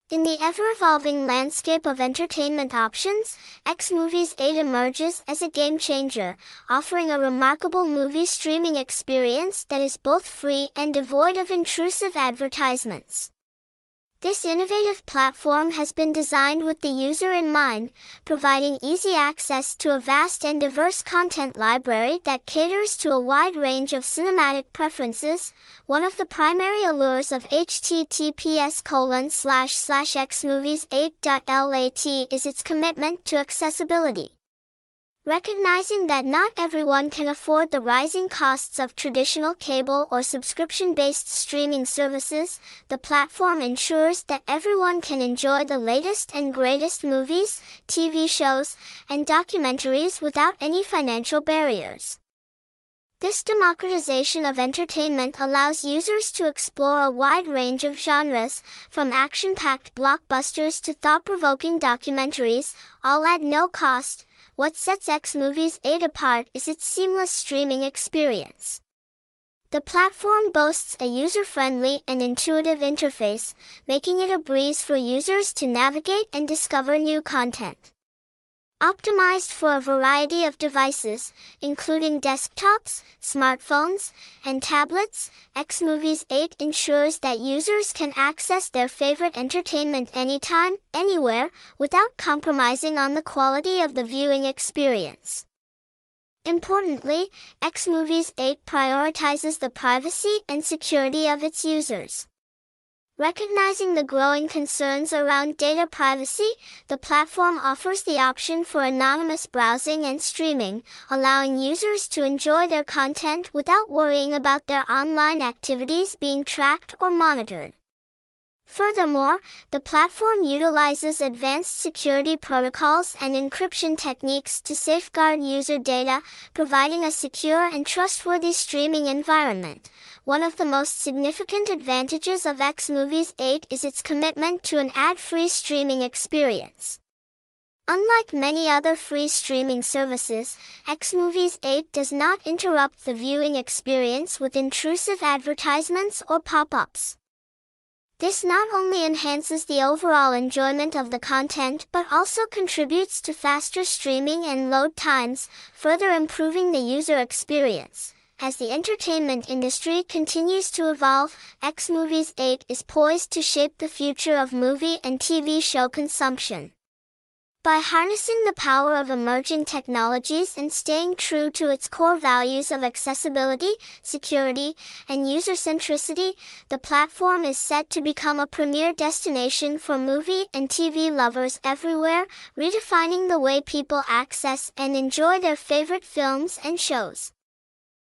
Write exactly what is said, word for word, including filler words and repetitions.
In the ever-evolving landscape of entertainment options, Xmovies eight emerges as a game-changer, offering a remarkable movie streaming experience that is both free and devoid of intrusive advertisements. This innovative platform has been designed with the user in mind, providing easy access to a vast and diverse content library that caters to a wide range of cinematic preferences. One of the primary allures of https colon slash slash xmovies eight dot lat is its commitment to accessibility. Recognizing that not everyone can afford the rising costs of traditional cable or subscription-based streaming services, the platform ensures that everyone can enjoy the latest and greatest movies, T V shows, and documentaries without any financial barriers. This democratization of entertainment allows users to explore a wide range of genres, from action-packed blockbusters to thought-provoking documentaries, all at no cost. What sets Xmovies eight apart is its seamless streaming experience. The platform boasts a user-friendly and intuitive interface, making it a breeze for users to navigate and discover new content. Optimized for a variety of devices, including desktops, smartphones, and tablets, Xmovies eight ensures that users can access their favorite entertainment anytime, anywhere, without compromising on the quality of the viewing experience. Importantly, Xmovies eight prioritizes the privacy and security of its users. Recognizing the growing concerns around data privacy, the platform offers the option for anonymous browsing and streaming, allowing users to enjoy their content without worrying about their online activities being tracked or monitored. Furthermore, the platform utilizes advanced security protocols and encryption techniques to safeguard user data, providing a secure and trustworthy streaming environment. One of the most significant advantages of Xmovies eight is its commitment to an ad-free streaming experience. Unlike many other free streaming services, Xmovies eight does not interrupt the viewing experience with intrusive advertisements or pop-ups. This not only enhances the overall enjoyment of the content but also contributes to faster streaming and load times, further improving the user experience. As the entertainment industry continues to evolve, Xmovies eight is poised to shape the future of movie and T V show consumption. By harnessing the power of emerging technologies and staying true to its core values of accessibility, security, and user-centricity, the platform is set to become a premier destination for movie and T V lovers everywhere, redefining the way people access and enjoy their favorite films and shows.